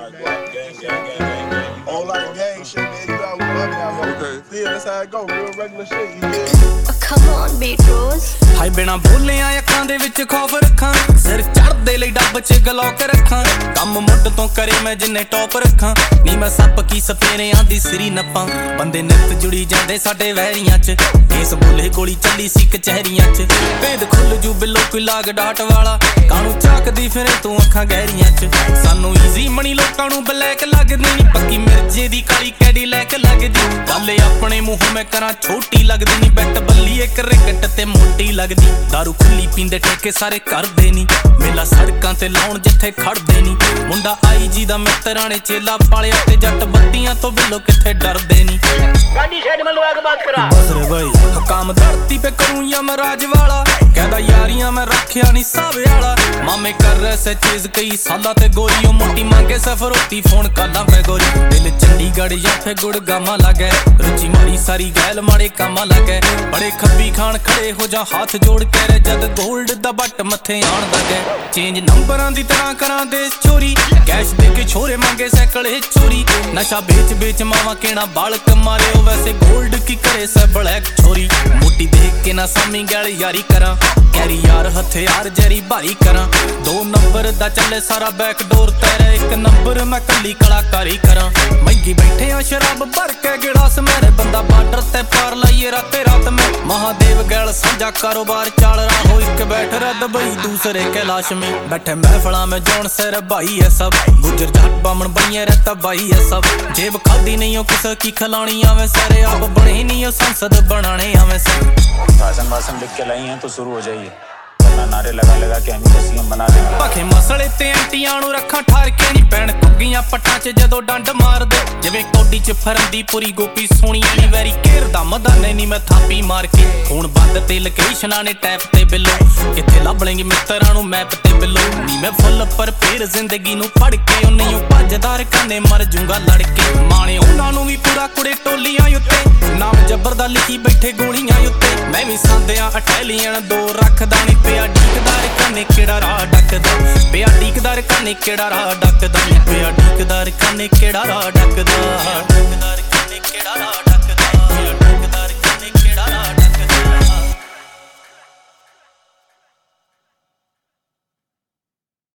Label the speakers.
Speaker 1: All like gang shit, man. You know we love it out here.
Speaker 2: Okay.
Speaker 1: Yeah, that's how it go. Real regular shit. You get
Speaker 3: Come on, Beatrose.
Speaker 4: ਹਾਏ ਬਿਨਾ ਬੋਲਿਆਂ ਅੱਖਾਂ ਦੇ ਵਿੱਚ ਖੌਫ ਰੱਖਾਂ ਸਿਰ ਚੜਦੇ ਲਈ ਡੱਬ 'ਚ ਗਲੋਕ ਰੱਖਾਂ ਕੰਮ ਮੁੱਢ ਤੋਂ ਕਰੇ ਮੈਂ ਜਿੰਨੇ ਟੌਪ ਰੱਖਾਂ ਨੀ ਮੈਂ ਸੱਪ ਕੀ ਸਪੇਰਿਆਂ ਦੀ ਸਿਰੀ ਨੱਪਾਂ ਬੰਦੇ ਨਿੱਤ ਜੁੜੀ ਜਾਂਦੇ ਸਾਡੇ ਵਹਿਰੀਆਂ 'ਚ ਕੇਸ ਬੋਲੇ ਗੋਲੀ ਚੱਲੀ ਸੀ ਕਚਹਿਰੀਆਂ 'ਚ ਭੇਦ ਖੁੱਲ ਜੂ ਬਿੱਲੋ ਕੋਈ ਲਾਗ ਡਾਟ ਵਾਲਾ ਕਾਹਨੂੰ ਝਾਕਦੀ ਫਿਰੇ ਤੂੰ ਅੱਖਾਂ ਗਹਿਰੀਆਂ 'ਚ ਸਾਨੂੰ ਈਜ਼ੀ ਮਣੀ ਲੋਕਾਂ ਨੂੰ ਬਲੈਕ ਲੱਗਦੀ ਨੀ ਪੱਕੀ ਮਿਰਜੇ ਦੀ ਕਾਲੀ ਕੈਡੀ ਲੈ ਕੇ ਲੱਗਦੀ ਗੱਲ ਆਪਣੇ ਮੂੰਹ ਮੈਂ ਕਰਾਂ ਛੋਟੀ ਲੱਗਦੀ ਨੀ ਬੈਟ ਬੱਲੀ ਇੱਕ ਰਿਕਟ ਤੇ ਮੋਟੀ ਲੱਗਦੀ ਦਾਰੂ ਖੁੱਲੀ ਪੀਂਦੇ ਠੇਕੇ ਸਾਰੇ ਕਰਦੇ ਨੀ ਮੇਲਾ ਸੜਕਾਂ ਤੇ ਲਾਉਣ ਜਿੱਥੇ ਖੜਦੇ ਨੀ ਮੁੰਡਾ ਆਈ ਜੀ ਦਾ ਮਿੱਤਰਾਂ ਨੇ ਚੇਲਾ ਪਾਲਿਆ ਤੇ ਜੱਟ ਬੱਤੀਆਂ ਤੋਂ ਬਿੱਲੋ ਕਿੱਥੇ ਡਰਦੇ ਨੀ
Speaker 5: गाड़ी साइड में लगा के बात करा
Speaker 4: बस रे भाई काम धरती पे करूं यमराज वाला कहदा यारियां मैं रखिया नी सावे वाला मामे कर रहे से चीज कई साला ते गोरियों मोटी मांगे सफरोती फोन काला पे गोरी दिल चंडीगढ़ या फे गुड़गामा लगे रुचि मारी सारी गैल माड़े कामा लगे बड़े खब्बी खान खड़े हो जा हाथ जोड़ के रे जद गोल्ड दा बट मथे आण लगे चेंज नंबरां दी तरह करा देश चोरी कैश दे के छोरे मांगे सैकड़े चोरी नशा बेच बेच मावा केना बालक मारे वैसे गोल्ड की करे से ब्लैक छोरी मोटी देख के ना सामी गैल यारी करा कैरी यार हथियार जरी भारी करा 2 नंबर दा चले सारा बैकडोर तेरे 1 नंबर मैं कली कलाकारी करा महंगी बैठे आ शराब भर के गिलास मेरे बंदा बार्डर ते पार लाइए राते रात में महादेव गैल साझा कारोबार चाल रहा हो एक बैठ रहा दुबई दूसरे कैलाश में बैठे महफिला में जौन सिर भाई है सब गुजर जाट बामन बनिए रहता भाई है सब जेब खादी नहीं हो किसी की खिलानी आवे सारे आप बने नहीं हो संसद बनाने आवे सब
Speaker 6: भाषण भाषण लिख के लाई हैं तो शुरू हो जाइए नारे लगा लगा के हम सीएम बना देंगे
Speaker 4: पखे मसले ते एंटियां नु रखा ठार के नी पैण कुग्गियां पट्टां च जदों डंड मारदे जिवें कोडी च फरंदी पूरी गोपी सोहणी नी वैरी घेरदा मदाने नी मैं थापी मार के खून बंद ते लोकेशनां ने टैप ते बिलो किथे लभ लेंगे मित्तरां नु मैप ते बिलो नी मैं फुੱਲ पर फेर जिंदगी नु पढ़ के ओ नहीं भजदार कने मर जूंगा लड़ के माणे उन्हां नु भी पूरा कुड़े टोलियां उत्ते नाम जबर दा लिखी बैठे गोलियां उत्ते मैं भी सांदियां अटैलियन 2 रखदा नी पिया ਡੀਕਦਾਰ ਕਾਨੇ ਕਿਹੜਾ ਰਾਹ ਡੱਕਦਾ ਪਿਆ ਡੀਕਦਾਰ ਕਾਨੇ ਕਿਹੜਾ ਰਾਹ ਡੱਕਦਾ ਪਿਆ ਡੀਕਦਾਰ ਕਾਨੇ ਕਿਹੜਾ ਰਾਹ ਡੱਕਦਾ ਡੀਕਦਾਰ ਕਾਨੇ ਕਿਹੜਾ ਰਾਹ